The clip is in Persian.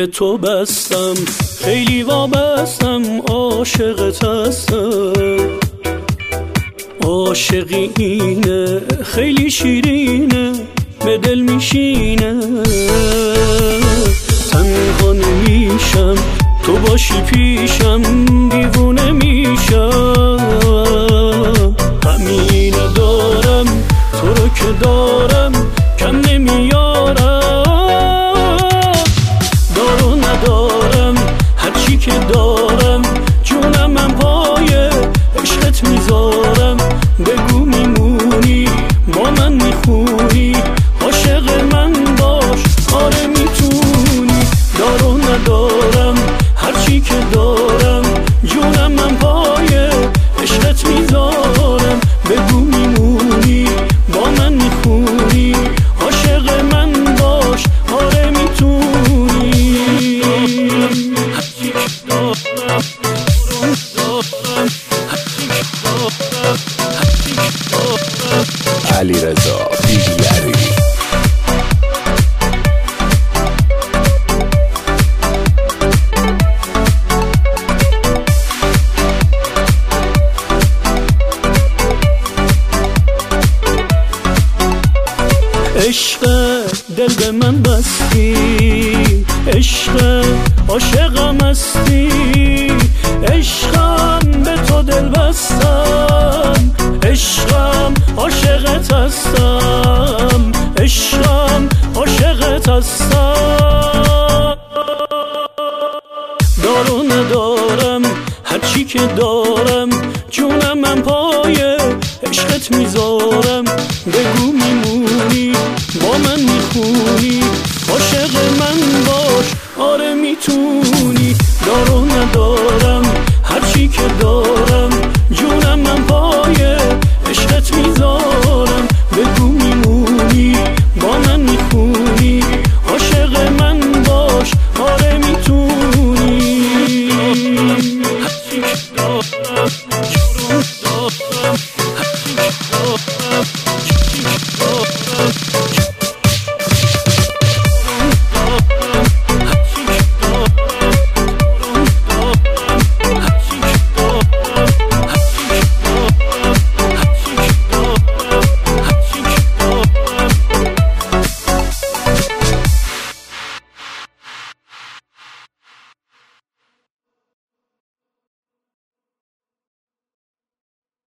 به تو بستم، خیلی وابستم، عاشقت هستم. عاشقی اینه خیلی شیرینه، به دل میشینه. تنها نمیشم تو باشی پیشم، دیوونه میشم. همینه دارم تو رو که دارم، کم نمیارم. دارو ندارم هرچی که دارم، جونم من پای عشقت میذارم. بگو میمونی با من میخونی، عاشق من باش آره میتونی. دارو ندارم هرچی که دارم، جونم من پای عشقت میذارم. بگو میمونی با من میخونی، عاشق من باش آره میتونی. هرچی که دارم علیرضا بیلیری. عشق دل به من بستی، عشق عاشقم هستی. عشقم به تو دل بستم، عشقم عاشقت هستم. عشقم عاشقت هستم. دارو ندارم هرچی که دارم، جونم من پای عشقت میذارم.